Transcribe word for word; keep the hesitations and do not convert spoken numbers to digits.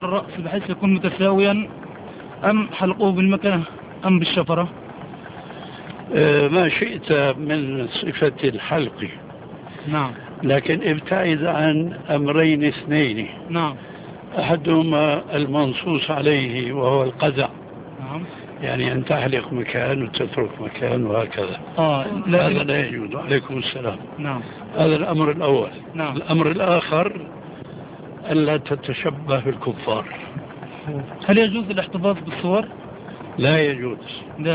الرأس بحيث يكون متساويا، أم حلقوه بالمكنة أم بالشفرة؟ آه، ما شئت من صفة الحلق. نعم. لكن ابتعد عن أمرين اثنين. نعم. أحدهما المنصوص عليه وهو القزع. نعم. يعني أن تحلق مكان وتترك مكان وهكذا. آه لكن... هذا لا يجوز. عليكم السلام. نعم. هذا الأمر الأول. نعم. الأمر الآخر ألا تتشبه بالكفار. هل يجوز الاحتفاظ بالصور؟ لا يجوز.